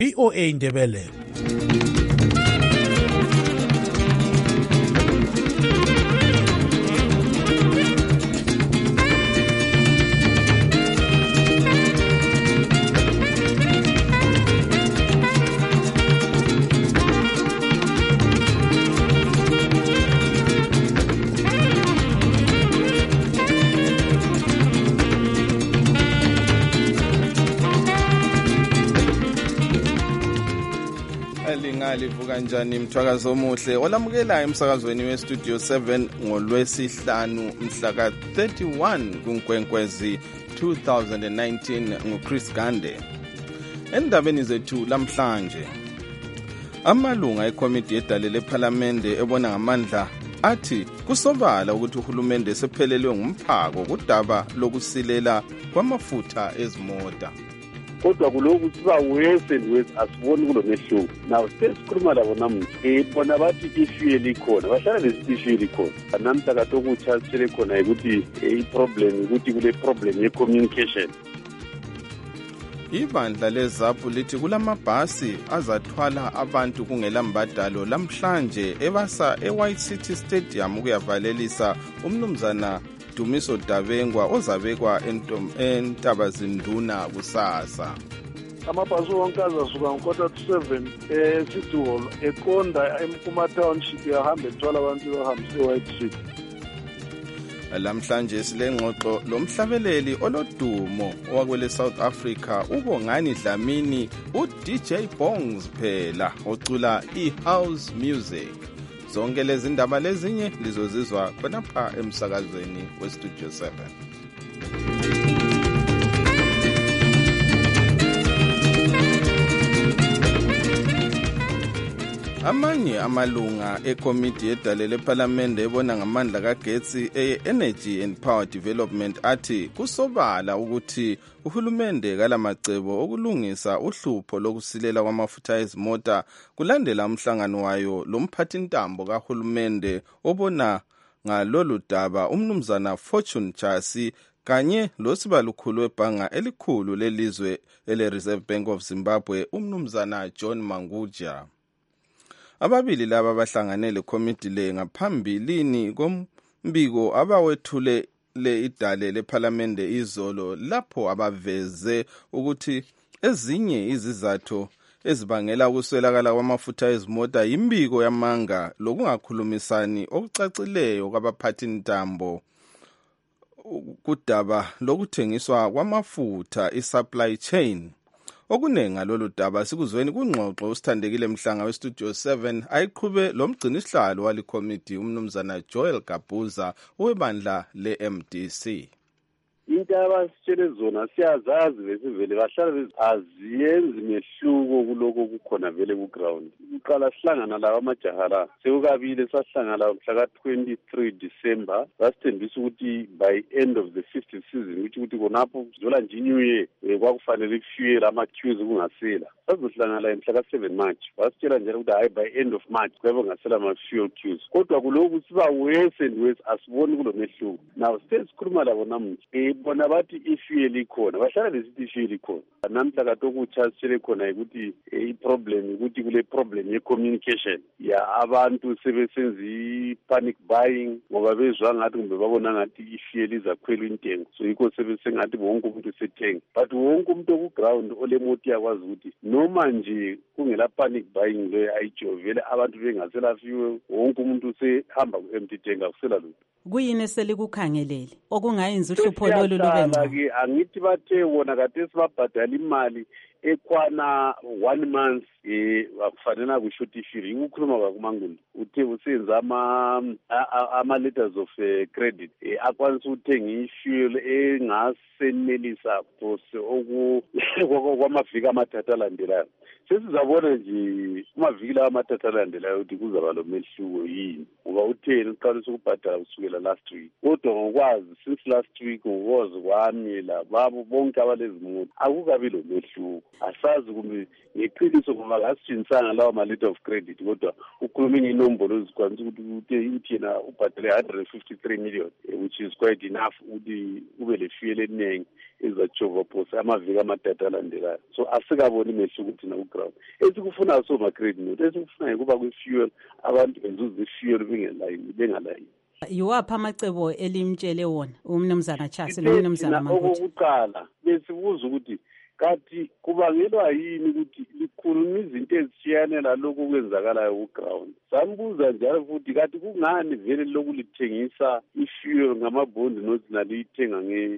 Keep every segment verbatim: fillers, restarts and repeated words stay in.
V O A Ndebele. Livuka njani mthwakazo omuhle olamukela emsakazweni westudio seven ngolwesihlanu mhla ka thirty-one kuNkwenkwezi two thousand nineteen nguChris Gande. Endabeni zethu lamhlanje, amalunga ekomiti yedale lephalamende ebona ngamandla athi kusobala ukuthi uhulumende sephelelwe ngumphako kudaba lokusilela kwamafutha ezimota. Kodwa kulokhu siba worse and worse asiboni kulo mehluko. Now sesikhuluma labo namuhla bona bathi issue likhona, bahlala lesi issue likhona. Namhla kade okutsha sele khona ukuthi i-problem ukuthi kule problem ye-communication. Ibandla leZAPU lithi kulamabhasi azathwala abantu kungela mbadalo lamhlanje ebasa eWhite City Stadium ukuyavalelisa umnumzana Dumiso Davengwa ozabekwa eNtabazinduna kusasa. Amabhasi wonke azasuka ngokota to seven e-City Hall eqonda eMpuma Township yahamba ethwala abantu behambise eWhite City. Lamhlanje silengxoxo lomhlabeleli olodumo owakwele South Africa uBongani Dlamini uD J Bongs phela ocula i-house music. Zonke lezi ndaba lezinye lizozizwa khonapha emsakazweni westudio seven. Amanye amalunga ekomiti yedale lephalamende ebona ngamandla kagetsi e-Energy and Power Development athi kusobala ukuthi uhulumende kalamacebo okulungisa uhlupho lokusilela kwamafutha ezimota kulandela umhlangano wayo lomphathintambo kahulumende obona ngalolu daba umnumzana Fortune Chasi kanye losibalukhulu webhanga elikhulu lelizwe ele-Reserve Bank of Zimbabwe umnumzana John Manguja. Ababili laba bahlanganele komiti le ngaphambilini kombiko abawethule le idale lephalamende izolo lapho abaveze ukuthi ezinye izizathu ezibangela ukuswelakala kwamafutha ezimota yimbiko yamanga lokungakhulumisani okucacileyo kwabaphathintambo kudaba lokuthengiswa kwamafutha i-supply chain. Okunenga lolu daba sikuzweni kungxoxo usithandekile mhlanga westudio seven ayiqhube lomgcinisihlalo walikomiti umnumzana Joel Gabuza owebandla le-M D C. Into abasitshele zona siyazazi besivele bahlala aziyenzi mehluko kuloko kukhona vele ku-ground. Uqala sihlangana lawa amajaha la sekukabile sahlangana mhla ka twenty-three December basithembisa ukuthi by end of the fifth season ukuthi ukuthi konapho zola nje new year kwakufanele kufuel ama-queues kungasela. Sazohlangana mhla ka seven March basitshela njalo ukuthi hayi by end of March kwabe ngasela ama-fuel queues. Kodwa kulokhu siba worse and worse asiboni kulo mehluko. Now sesikhuluma labo namuhla bona bathi issue likhona, bahlala lesithi issue likhona. Namhla kade okutsha sele khona ukuthi i-problem ukuthi kule problem ye-communication ya abantu sebesenza i-panic buying ngoba bezwa ngathi kumbe babona ngathi issue lizakhwela intengo, so yikho sebesengathi wonke umuntu sethenga. But wonke umuntu ku-ground olemoto yakwazi ukuthi noma nje kungela panic buying leyo ayitsho vele abantu bengasela fuel, wonke umuntu sehamba ku-empty tank akusela lutho. Kuyini selikukhangelele okungayenza uhlupho lolu lube ngcono? Angithi bathe wona kade sibabhadala imali ekwana one month eh akufanele kushuthi ishiri ukukhuluma kwakuMangulu uthe usenza ama ama letters of uh, credit eh, akwanisa ukuthenga ifuel engasenelisa phose oku kwamaviki amathathu alandelayo. Sesizabona nje kumaviki lawa amathathu alandelayo ukuthi kuzaba lo mehluko yini ngoba utheni uqalisa ukubhadala kusukela last week. Kodwa ngokwazi since last week ngokwazi kwami la babo bonke abalezimoto akukabi lo mehluko. asazi kumbe ngeqiniso ngoba akasitshintsanga lawo ma-letter of credit kodwa ukhulume ngenombolo ezikwanisa ukuthi uthi yena ubhadale one hundred fifty-three million which is quite enough ukuthi ube le fuel eningi ezajova phose amaviki amathathu alandelayo. So asikaboni mehluko thina ku-ground. Esikufunayo soma-credit note, esikufunayo kuba kwi-fuel abantu benzuza i-fuel bengalayini bengalayini. Yiwaphi amacebo elimtshele wona umnumzana Chasi nomnumzana Manguthi? Okokuqala besibuza ukuthi kathi kubangelwa yini ukuthi likhuluma izinto ezishiyane lalokho okwenzakalayo ku-ground. Sambuza njalo futhi kathi kungani vele lokhu lithengisa i-fuel ngamabhondi nothi naliyithenga nge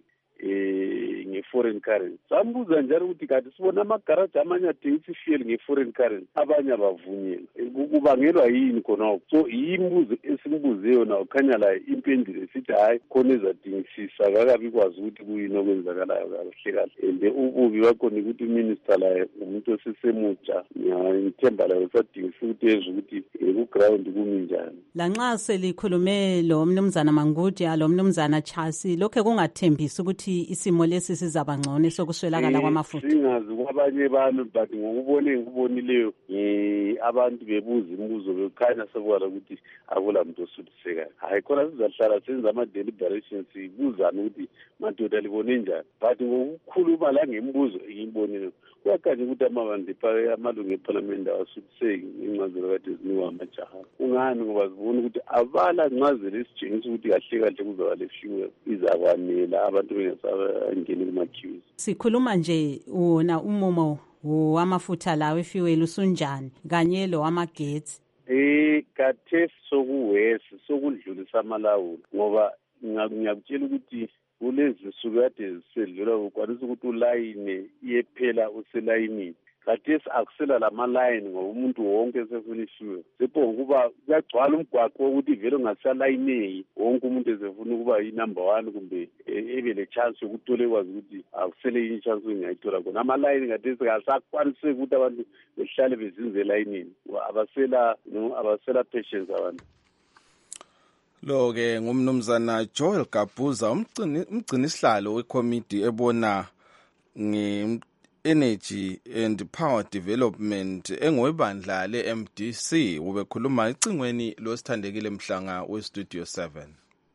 eh nge-foreign currency. Sambuza njalo ukuthi kathi sibona amagaraji amanye athengisa i-fuel nge-foreign currency abanye abavunyelwa. Kubangelwa yini khona? So yimbuzo esimbuze yona ukhanya la impendulo sithi hayi khona ezadingisisa kakabi kwazi ukuthi kuyini okwenzakalayo kahle kahle. And ububi bakhona ukuthi uminister la umuntu osesemutsha ngithemba la usadingisa ukuthi ezwe ukuthi ku-ground kumi njani. Lanxa selikhulume lo mnumzana Manguthi lo mnumzana Chasi lokho kungathembisi ukuthi isimo lesi sizaba ngcono sokuswelakala kwamafutha. Singazi kwabanye abantu but ngokubone ngikubonileyo abantu bebuza imibuzo bekhanya sekwala ukuthi akula muntu osuthisekayo. Hayi khona sizahlala senza ama-deliberations sibuzana ukuthi madoda libone njani but ngokukhuluma la ngemibuzo engiyibonile kuyakhanya ukuthi amabandi amalungu ephalamende awasuthiseki ngencazelo kade zinikwa amajaha. Kungani? Ngoba sibona ukuthi abala ncazelo esitshengisa ukuthi kahle kahle kuzaba le fuel izakwanela abantu bengasabangeni kuma-queues. Sikhuluma nje wona umumo wamafutha lawo efuel usunjani kanye lo wamagetsi. Eh kathe sokuwesi sokudlulisa amalawulo ngoba ngiyakutshela ukuthi kulezi suku kade sedlula ukwanisa ukuthi ulayine iyephela uselayinini. Kathesi akusela lama-line ngoba umuntu wonke esefuna i-fuel. Sepho ukuba kuyagcwala umgwaqo wokuthi vele ungasalayineki wonke umuntu esefuna ukuba yi-number one kumbe ebe le chance yokuthi ekwazi ukuthi akusele yini chance engingayithola khona. Ama-line kathesi kasakwaniseki ukuthi abantu behlale bezinze elayinini. Abasela no abasela patience abantu. Lo ke ngumnumzana Joel Gabuza umgcini sihlalo wekomiti ebona nge Energy and Power Development engowebandla le-M D C ubekhuluma ecingweni losithandekile Mhlanga we-Studio seven.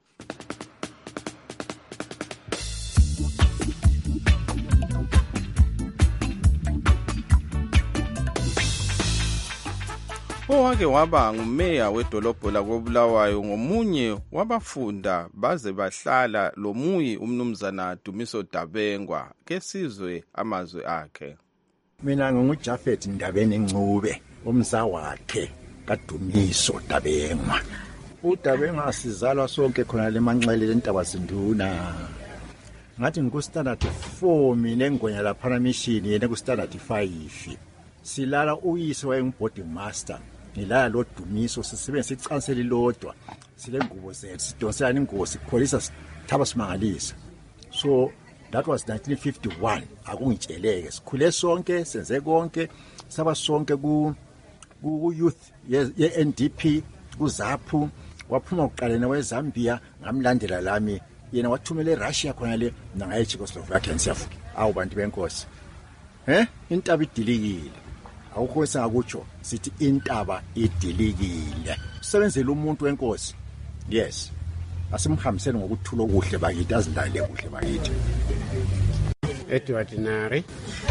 Owake waba ngumeya wedolobho lakoBulawayo ngomunye wabafunda baze bahlala lomuyi umnumzana Dumiso Dabengwa kesizwe amazwe akhe. Mina ngingujafet Ndabeni Ncube umsa wakhe kaDumiso Dabengwa. uDabengwa sizalwa sonke khona le Manxele lentaba sinduna. Ngathi ngiku standard four mina enggonya lapha mission yena ku standard five. Silala uyise wayengboarding master. Ngilala lo Dumiso sisebenza sicansela lodwa sile ngubo zethu sidonsana ingubo sikholisa sithaba simangalisa. So that was nineteen fifty-one. Akungitsheleke sikhule sonke senze konke saba sonke ku ku youth ye N D P kuZAPU waphuma uqalena weZambia ngamlandela lami yena wathumela eRussia khona le nangaye Czechoslovakia siyafuka awu bantu benkosi eh intaba idilikile awukho sengakutsho sithi intaba idilikile usebenzela umuntu wenkosi. Yes asimhambiseni ngokuthula okuhle bakithi azindale kuhle bakithi. Edward Nari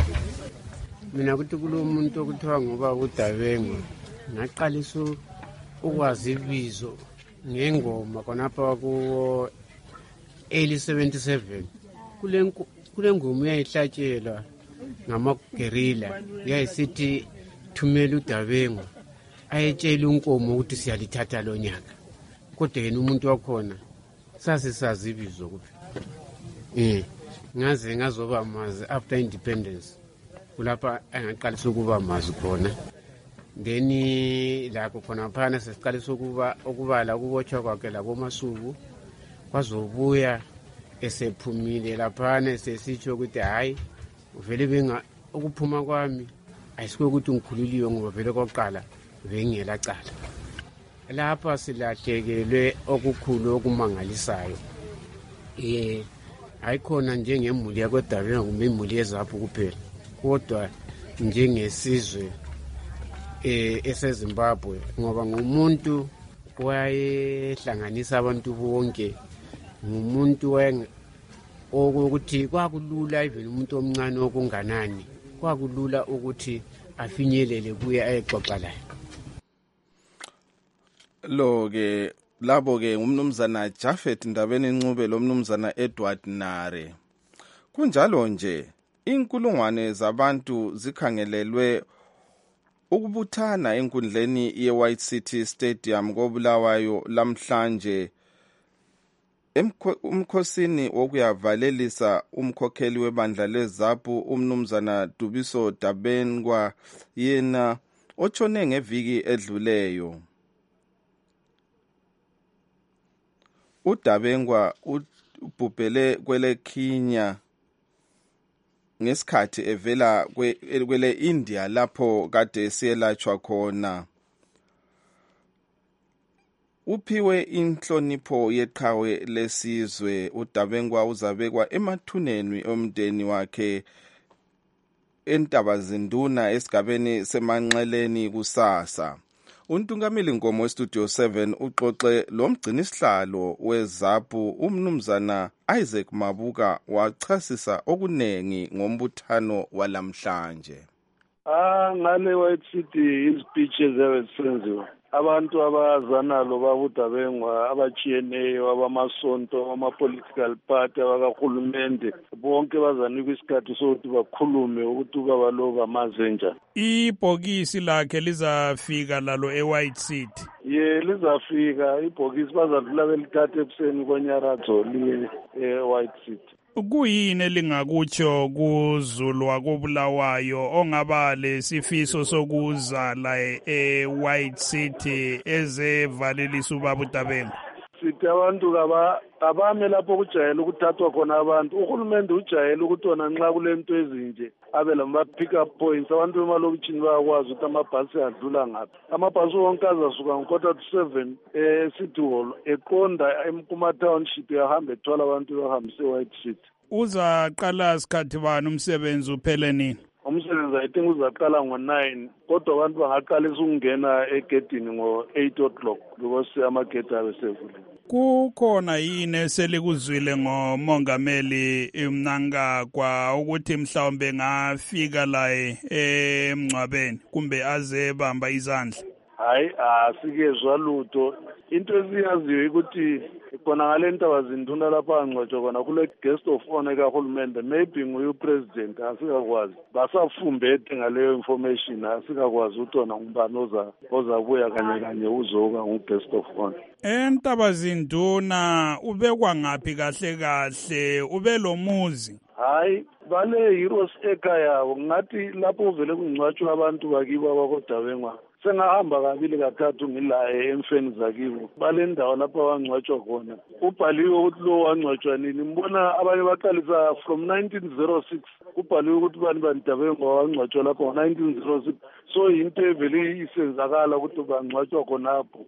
mina ukuthi kulo muntu okuthiwa ngoba uDabengwa ngaqalisa ukwazi ibizo ngengoma khonapha ku early seventy-seven kule kule ngoma yayihlatshelwa ngamagerilla yayisithi thumela uDabengwa ayetshela unkomo ukuthi siyalithatha lo nyaka kodwa yena umuntu wakhona sasisazi ibizo kuphi eh ngaze ngazoba mazi after independence kulapha angaqalisa ukuba mazi khona then lapho khona phana sesiqalisa ukuba ukubala kubotshwa kwakhe labo Masuku kwazobuya esephumile lapha sesitsho ukuthi hayi uvele benga ukuphuma kwami ayisiko ukuthi ngikhululiwe ngoba vele koqala bengela cala lapha silahlekelwe okukhulu okumangalisayo eh ayikhona njengemuli yakweDabengwa kumbe imuli yeZAPU kuphela kodwa njengesizwe eh eseZimbabwe ngoba ngumuntu wayehlanganisa abantu bonke, ngumuntu waye ukuthi kwakulula even umuntu omncane okunganani kwakulula ukuthi afinyelele kuye ayexoxa laye. Lo ke labo ke umnumzana Japhet Ndabeni Ncube lo mnumzana Edward Nare. Kunjalo nje inkulungwane zabantu zikhangelelwe ukubuthana enkundleni ye-White City Stadium koBulawayo lamhlanje umkhosini wokuyavalelisa umkhokheli webandla leZAPU umnumzana Dubiso Dabengwa yena otshone ngeviki edluleyo. uDabengwa ubhubhele kwele Kenya ngesikhathi evela kwele India lapho kade siyelatshwa khona. Uphiwe inhlonipho yeqhawe lesizwe. uDabengwa uzabekwa emathuneni omndeni wakhe eNtabazinduna esigabeni semanxeleni kusasa. Untungameli Nkomo weStudio seven uxoxe lo mgcinisihlalo weZAPU umnumzana Isaac Mabuka wachasisa okunengi ngombuthano walamhlanje. Ah ngale White City ispeeches ezisenziwa abantu abazanalo babuDabengwa abachiyeneyo abamasonto ama-political party abakahulumende bonke bazanikwa isikhathi sokuthi bakhulume ukuthi ubaba lo bamaze njani. Ibhokisi lakhe lizafika lalo e-White City. Ye lizafika ibhokisi bazadlula belithatha ebuseni konyaradzo liye e-White City. Kuyini elingakutsho kuZulu wakoBulawayo ongaba lesifiso sokuzala e-White City ezevalelisa ubaba uDabengwa? Sithi abantu kaba abame lapho kujayela ukuthathwa khona abantu. Uhulumende ujayela ukuthi wona nxa kulento ezinje abe lama pick up points abantu bemalokitshini bayakwazi ukuthi amabhasi adlula ngaphi. Amabhasi wonke azasuka ngo-quarter to seven e-City Hall eqonda eMpuma Township yahamba ethwala abantu behambise e-White City. Uzaqala sikhathi bani umsebenzi uphele nini? Umsebenzi I think uzaqala ngo-nine kodwa abantu bangaqalisa ukungena egedini ngo-eight o'clock because amagedi abe sevulile. Kukhona yini eselikuzwile ngomongameli Mnangagwa ukuthi mhlawumbe ngafika la emngcwabeni kumbe aze bamba izandla? Hayi asikezwa lutho. Into esiyaziyo ukuthi khona ngale Ntabazinduna lapha angcwatshwa khona kule guest of honor kahulumende maybe nguye upresident asikakwazi. Basafumbethe ngaleyo information asikakwazi ukuthi wona ngubani oza ozabuya kanye kanye uzoka ngu-guest of honor. eNtabazinduna ubekwa ngaphi kahle kahle ube lo muzi? Hayi bale heroes ekhaya ngathi lapho vele kungcwatshwa abantu bakibo abakoDabengwa. Sengahamba kabili kathathu ngilaye emfeni zakibo bale ndawo lapho wangcwatshwa khona. Ubhaliwe ukuthi lo wangcwatshwa nini. Mbona abanye baqalisa from nineteen oh six ubhaliwe ukuthi bani baDabengwa wangcwatshwa lapho ngo nineteen oh six. So into evele isenzakala ukuthi bangcwatshwa khonapho.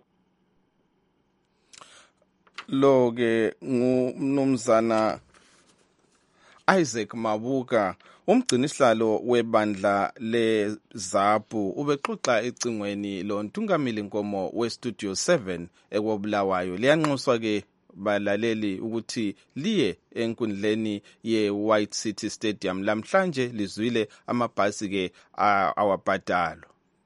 Lo ke ngumnumzana Isaac Mabuka umgcinisihlalo webandla leZAPU ubexoxa ecingweni lo ntungameli Nkomo weStudio seven ekobulawayo. Liyanxuswa ke balaleli ukuthi liye enkundleni ye-White City Stadium lamhlanje lizwile amabhasi ke awabhadalo.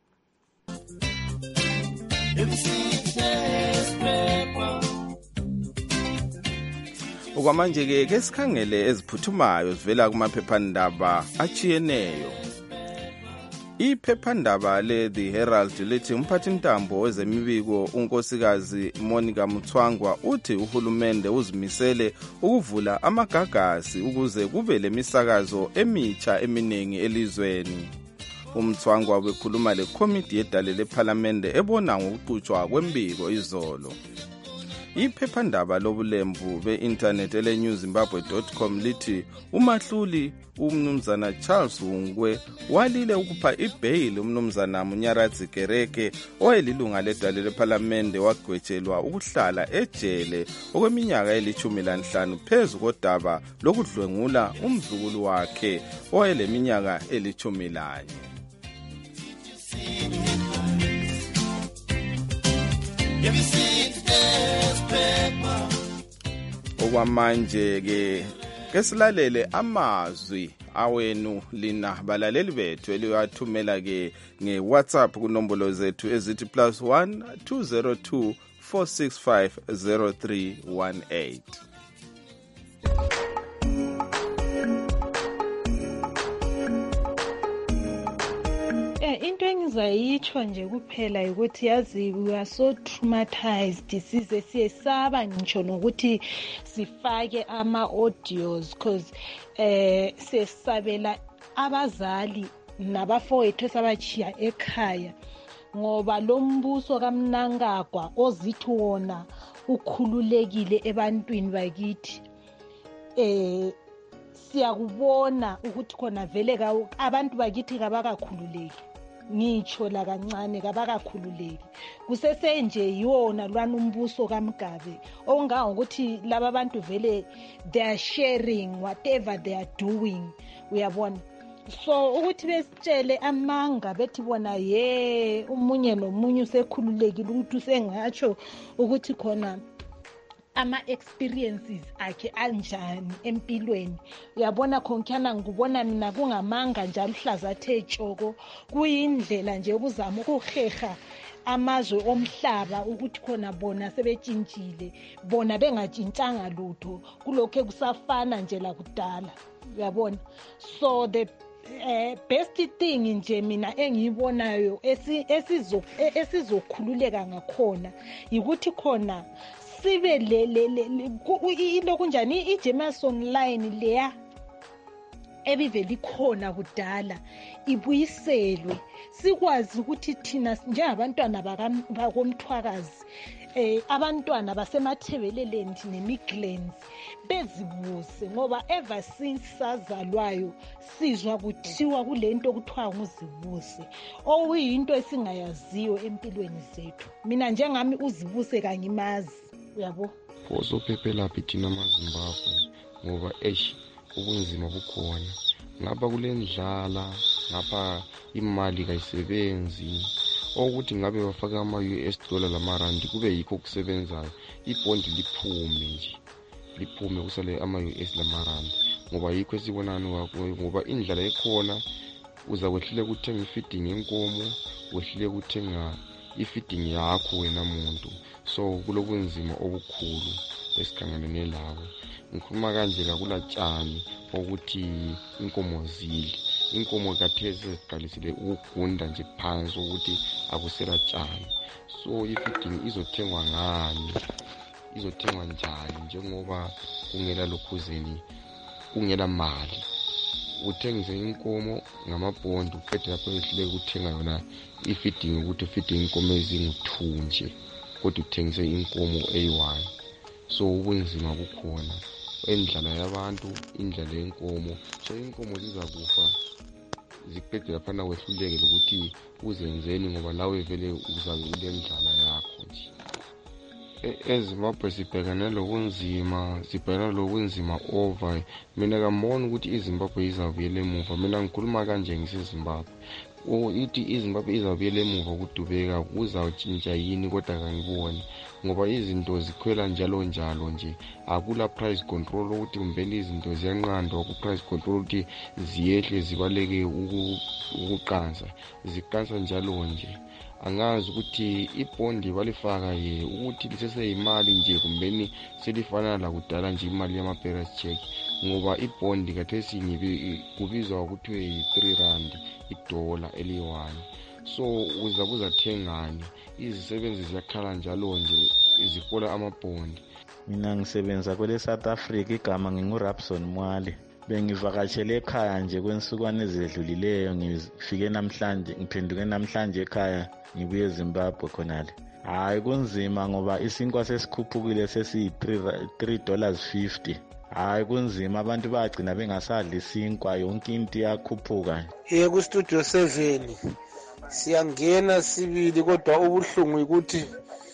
Okwamanje ke ke sikhangele eziphuthumayo zivela kumaphephandaba achiyeneyo. Iphephandaba le The Herald lithi umphathintambo wezemibiko unkosikazi Monica Mutswangwa uthi uhulumende uzimisele ukuvula amagagasi ukuze kube lemisakazo emitsha eminingi elizweni. uMthwangwa bekhuluma lekomiti yedale leParliament ebona ngokuqhutshwa kwembiko izolo. Iphephandaba lobulembu be-internet ele new zimbabwe dot com lithi uMahluli umnumzana Charles Hungwe walile ukupha ibail umnumzana Munyaradzi Kereke owayelilunga ledale leParliament wagwetshelwa ukuhlala ejele okweminyaka elithumi lanhlanu phezu kodaba lokudlwengula umzukulu wakhe owayeleminyaka elithumi lanye. Have you seen today's paper? Okwamanje ke kesilalele amazwi awenu lina balaleli bethu eliwathumela ke nge WhatsApp kunombolo zethu ezithi plus one two zero two four six five zero three one eight. Into engizayitsho nje kuphela ukuthi yazi we are so traumatized size siyesaba ngisho nokuthi sifake ama audios because eh sesabela abazali nabafowethu sabachiya ekhaya ngoba lo mbuso kaMnangagwa ozithi wona ukhululekile ebantwini bakithi eh siyakubona ukuthi khona vele abantu bakithi kabakakhululeki ngitsho la kancane kabakakhululeki kusesenje yiwona lwana umbuso kaMgabe onga ukuthi laba bantu vele they are sharing whatever they are doing uyabona so ukuthi besitshele amanga bethi bona ye umunye nomunye usekhululekile ukuthi usengatsho ukuthi khona ama experiences akhe anjani empilweni uyabona khonkyana ngubona mina kungamanga njalo hlaza the tshoko kuyindlela nje ukuzama ukuheha amazwe omhlaba ukuthi khona bona sebetshintshile bona bengatshintshanga lutho kulokho ekusafana nje la kudala uyabona so the Uh, best thing nje mina engiyibonayo esizo esizokhululeka ngakhona ukuthi khona sibe le le into kunjani iJemerson line leya ebiveli khona kudala ibuyiselwe sikwazi ukuthi thina njengabantwana bakomthwakazi eh abantwana basemathebeleleni neMidlands bezibuse ngoba ever since sazalwayo sizwa kuthiwa kulento okuthiwa nguzibuse okuyinto esingayaziyo empilweni zethu mina njengami uzibuse kangimazi uyabo phoso phephelaphi thina amaZimbabwe ngoba eish ubunzima bukhona ngapha kulendlala ngapha imali kayisebenzi ukuthi ngabe bafaka ama-U S dollar lamarandi kube yikho kusebenzayo ibhondi liphume nje liphume kusale ama-U S lamarandi ngoba yikho esibonani ngoba indlala ekhona uza kwehlile kuthenga ifeeding yenkomo wehlile kuthenga ifeeding yakho wena muntu so kulobunzima obukhulu esikhangelene labo ngikhuluma kanje kakulatshani ukuthi inkomo zidle inkomo kathesi ziqalisile ukugunda nje phansi ukuthi akusela tshani so ifeeding izothengwa ngani izothengwa njani njengoba kungela lokhuzeni kungela mali uthengise inkomo ngamabhondi uqede lapho ehlile ukuthenga yona ifeeding ukuthi feeding inkomo ezingu-two nje kodwa uthengise inkomo eyi-one so ubunzima bukhona endlala yabantu indlala yenkomo so inkomo zizakufa ziqede laphana wehluleke lokuthi uzenzeni ngoba nawe vele uzabe ule ndlala yakho nje eZimbabwe sibhekane lobunzima sibhekane lobunzima over mina ngambona ukuthi iZimbabwe izabuyela emuva mina ngikhuluma kanje ngisiZimbabwe ithi iZimbabwe izabuyela emuva ukudubeka kuzawutshintsha yini kodwa kangiboni ngoba izinto zikhwela njalo njalo nje akula price control ukuthi kumbeni izinto ziyanqandwa ku price control ukuthi ziyehle zibaleke ukuqansa ziqansa njalo nje angazi ukuthi ibhondi balifaka ye ukuthi liseseyimali nje kumbeni selifana la kudala nje imali yama parents check ngoba ibhondi kathesi kubizwa ukuthi yi-three rand idola eli-one so uzabuza thengani izisebenzi ziyakhala njalo nje zifola amabhondi mina ngisebenza kwele South Africa igama ngingurabson Mwale bengivakatshele ekhaya nje kwensukwane ezedlulileyo ngifike namhlanje ngiphenduke namhlanje ekhaya ngibuye eZimbabwe khonale hayi kunzima ngoba isinkwa sesikhuphukile sesiyi-three dollars fifty hayi kunzima abantu bagcina bengasadli isinkwa yonke into iyakhuphuka ye ku studio seven siyangena sibili kodwa ubuhlungu ukuthi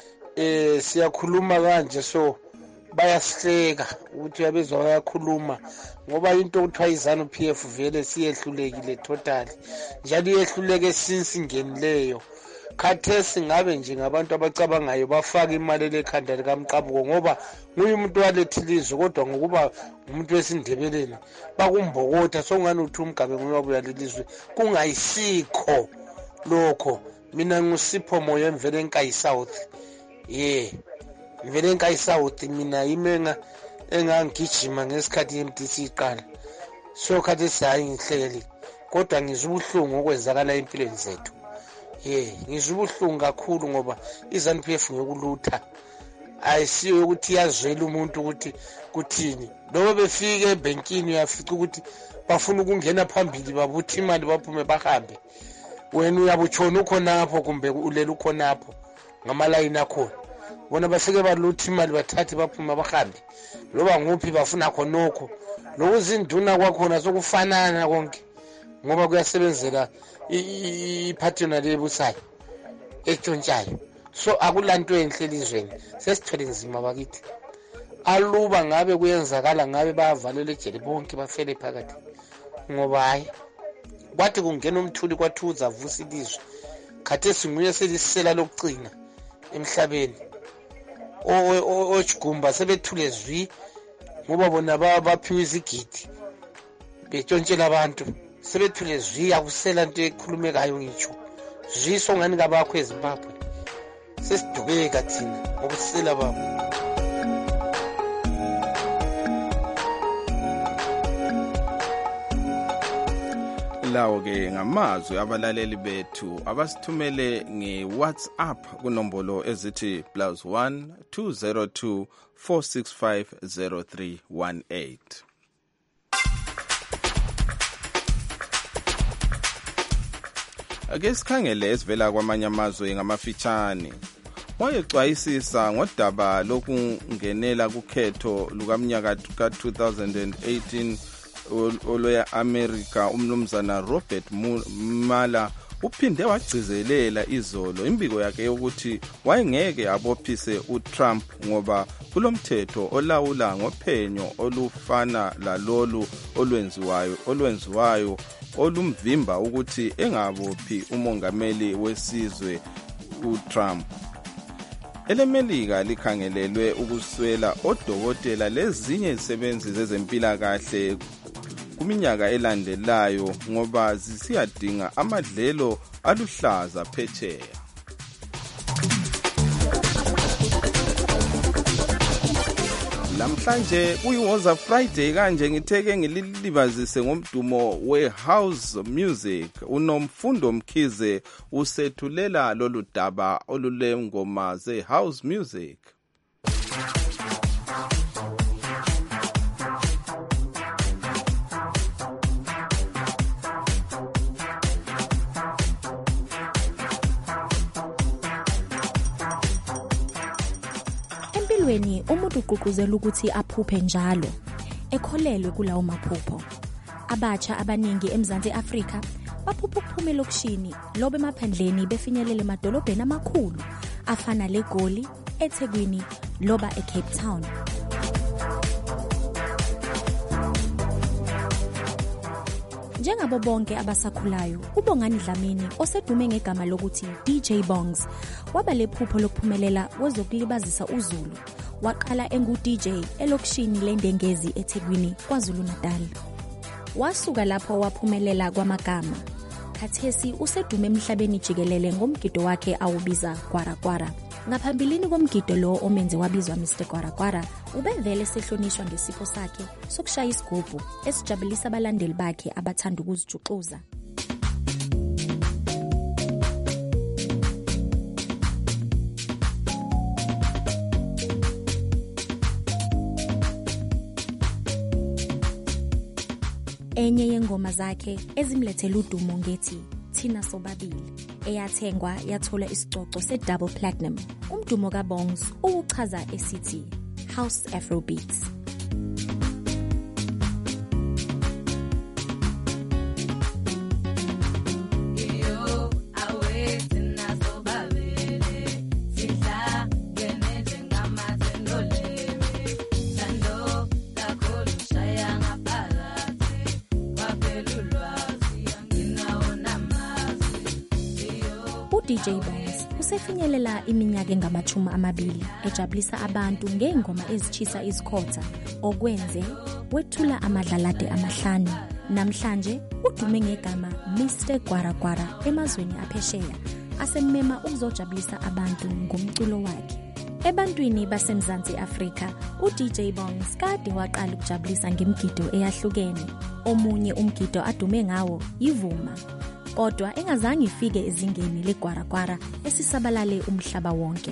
eh siyakhuluma kanje so bayasihleka ukuthi uyabezwa bayakhuluma ngoba into okuthiwa izanu P F vele siyehlulekile totally njalo iyehluleke since ingenileyo khathesi ngabe nje ngabantu abacabangayo bafaka imali lekhanda likamqabuko ngoba nguye umuntu walethile izwe kodwa ngokuba umuntu wesindebeleni bakumbokotha sokungani uthi umgabe nguye wabuya lelizwe kungayisikho lokho. Mina ngusipho moyo emvele enkayi south ye mvele enkayi south mina yimenga engangigijima ngesikhathi i-M D C iqala so khathesi hayi ngihleli kodwa ngizwa ubuhlungu okwenzakala empilweni zethu. Ye ngizwa ubuhlungu kakhulu ngoba i-ZANU P F ngeyokulutha ayisiyo ukuthi iyazwela umuntu ukuthi kuthini. Lobo befike ebhenkini uyafica ukuthi bafuna ukungena phambili babutha imali baphume bahambe, wena uyabutshona ukhonapho kumbe ulela ukhonapho ngamalayini akhona. Bona bafike balutha imali bathathe baphuma bahambe loba nguphi bafuna khonokho. Lokuzinduna kwakhona sokufanana konke ngoba kuyasebenzela i-partner lebusayo etshontshayo. So akulanto enhle elizweni, sesithwele nzima bakithi. Aluba ngabe kuyenzakala ngabe bayavalela ejele bonke bafele phakathi ngoba hayi kwathi kungena umthuli kwathuza avusa ilizwe. Khathesi nguye selisela lokugcina emhlabeni. Ojigumba sebethule zwi ngoba bona baphiwe izigidi betshontshela abantu sebethule zwi akusela into ekhulumekayo ngitsho zwi songani kabakho eZimbabwe sesidubeka thina ngokusela babo. Lawo ke ngamazwi abalaleli bethu abasithumele nge-WhatsApp kunombolo ezithi plus one two zero two four six five zero three one eight. Ake sikhangele esivela kwamanye amazwe ngamafitshane. Wayexwayisisa ngodaba lokungenela kukhetho lukamnyaka ka two thousand eighteen oloya America umnumzana Robert Mueller uphinde wagcizelela izolo imbiko yakhe yokuthi wayengeke abophise uTrump ngoba kulomthetho olawula ngophenyo olufana lalolu olwenziwayo olwenziwayo olumvimba ukuthi engabophi umongameli wesizwe uTrump. EleMelika likhangelelwe ukuswela odokotela lezinye izisebenzi zezempilakahle kuminyaka elandelayo ngoba zisiyadinga amadlelo aluhlaza phetsheya. Lamhlanje kuyiwoza Friday kanje ngitheke ngilibazise ngomdumo we-house music. UNomfundo Mkhize usethulela lolu daba olulengoma ze-house music. Empilweni umuntu uqhuquzela ukuthi aphuphe njalo ekholelwe kulawo maphupho. Abatsha abaningi eMzansi Afrika baphupha ukuphuma elokishini lobe emaphandleni befinyelele emadolobheni amakhulu afana leGoli, eThekwini loba eCape Town. Njengabo bonke abasakhulayo, uBongani Dlamini osedume ngegama lokuthi D J Bongs waba lephupho lokuphumelela kwezokulibazisa uZulu. Waqala engu-D J elokishini leNdengezi eThekwini kwaZulu Natal. Wasuka lapho waphumelela kwamagama. Khathesi usedume emhlabeni jikelele ngomgido wakhe awubiza Gwarakwara. Ngaphambilini komgido lo omenze wabizwa Mister Gwarakwara, ubevele sehlonishwa ngesipho sakhe sokushaya isigubhu esijabulisa abalandeli bakhe abathanda ukuzijuxuza. Enye yengoma zakhe ezimlethela udumo ngethi Thina Sobabili eyathengwa yathola isicoco se-double platinum. Umdumo kaBongs uchaza esithi House Afrobeats. D J Bongs usefinyelela iminyaka engamachumi amabili ejabulisa abantu ngengoma ezichisa izikhotha okwenze wethula amadlalade amahlanu. Namhlanje udume ngegama Mister Gwara Gwara emazweni aphesheya asemema ukuzojabulisa abantu ngomculo wakhe. Ebantwini baseMzansi Afrika, uD J Bongs kade waqala ukujabulisa ngemigido eyahlukene. Omunye umgido adume ngawo yivuma, kodwa engazange ifike ezingeni leGwara Gwara esisabalale umhlaba wonke.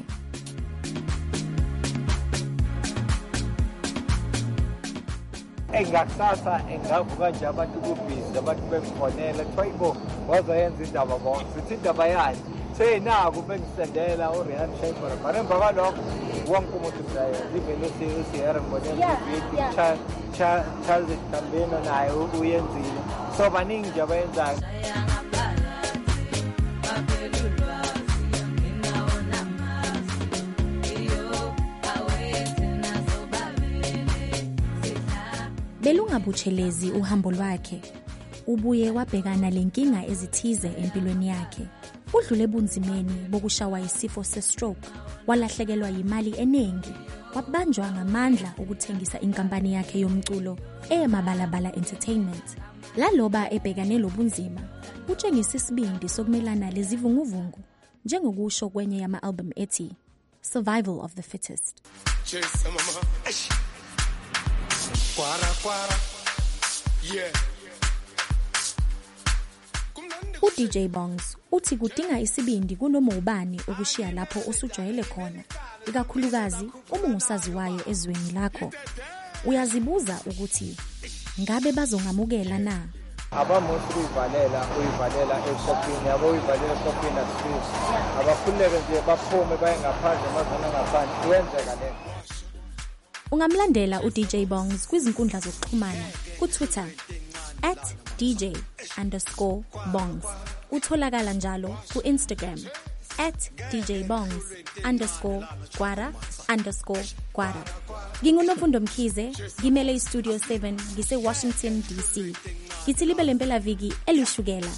Engakusasa engavuka nje abantu kubhizi abantu befonela twayibo wazoyenza indaba bonke sithi indaba yakhe senaku bengisendela uRihan Shaykhora baremba balokho wonke umuntu usayo livele siyera mbonela video cha cha Charles Tambeno naye uyenzile so baningi nje abayenzayo. Belungabutshelezi uhambo lwakhe, ubuye wabhekana lenkinga ezithize empilweni yakhe. Udlule ebunzimeni bokushawa isifo se-stroke, walahlekelwa yimali eningi, wabanjwa ngamandla ukuthengisa inkampani yakhe yomculo eMabalabala Entertainment. Laloba ebhekane lobunzima, utshengisa isibindi sokumelana lezivunguvungu, njengokusho kwenye yama-album ethi Survival of the Fittest. Gwara gwara, yeah. uD J Bongs uthi kudinga isibindi kunoma ubani ukushiya lapho osujwayele khona, ikakhulukazi uma ungusaziwayo ezweni lakho. Uyazibuza ukuthi ngabe bazongamukela na? Abamuthi uyivalela uyivalela eshophini yabo uyivalela eshophini asifisi abakhuleke nje baphume baye ngaphandle mazona ngaphandle kuyenzeka le. Ungamlandela uD J Bongs kwizinkundla zokuxhumana ku-Twitter at D J underscore Bongs. Utholakala njalo ku-Instagram at D J Bongs underscore Gwara underscore Gwara. Ngingunofundo Mkhize, ngimele iStudio seven ngise-Washington D C. Ngithi libe lempela viki elishukela.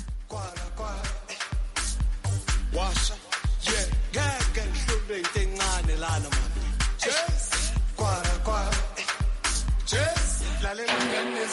Washa, yeah, ngeke ngihlule into encane lana man. Cheers, gwara gwara. Cheers, lalela ngene.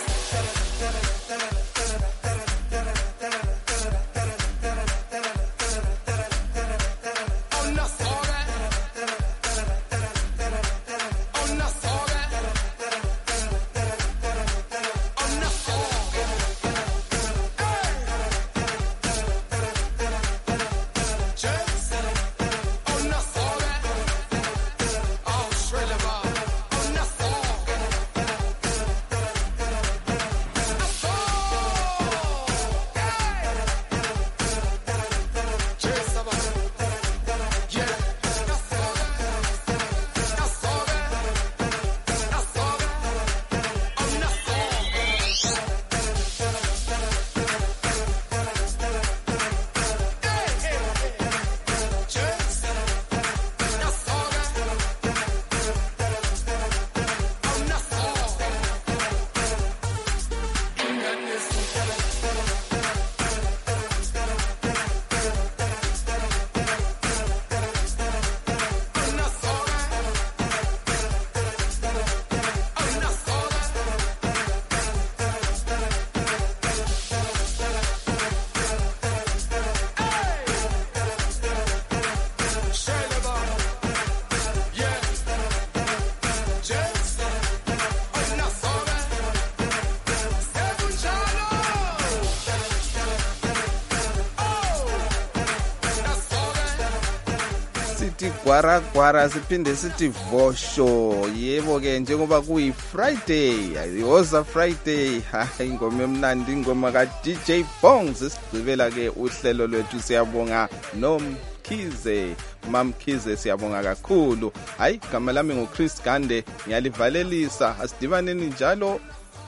Gwara gwara siphinde sithi vosho. Yebo ke njengoba kuyi Friday, ayoza Friday, hayi ingoma emnandi ingoma ka D J Bongs. Sigcibela ke uhlelo lwethu, siyabonga noMkhize, Mamkhize, siyabonga kakhulu. Hayi igama lami nguChris Gande, ngiyalivalelisa. Asidibaneni njalo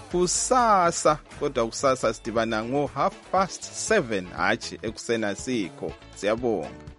kusasa, kodwa kusasa sidibana ngo half past seven, hathi ekusena sikho. Siyabonga.